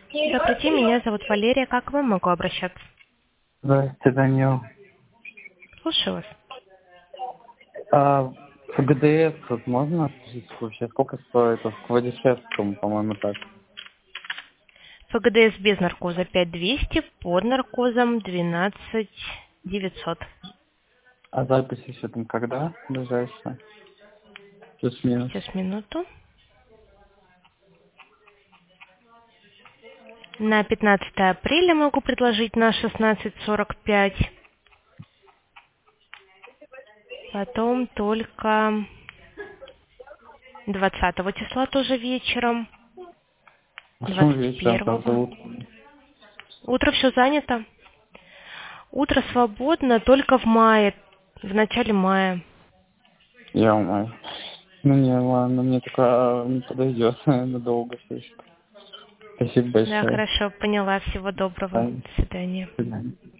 Добрый день, меня зовут Валерия. Как к вам могу обращаться? Здравствуйте, Данил. Слушаю вас. ФГДС вот можно спросить вообще, сколько стоит? В Владичевском, по-моему, так. ФГДС без наркоза 5200, под наркозом 12900. А запись еще там когда? Ближайшая? Плюс-минус. Сейчас, минуту. На 15 апреля могу предложить на 16:45. Потом только 20 числа тоже вечером. А почему вечером, там 21. зовут? Утро все занято. Утро свободно только в мае, в начале мая. Я умаю. Ну не, ладно, мне только не подойдет надолго слишком. Спасибо Да, большое. хорошо, поняла. Всего доброго. Да, До свидания. до свидания.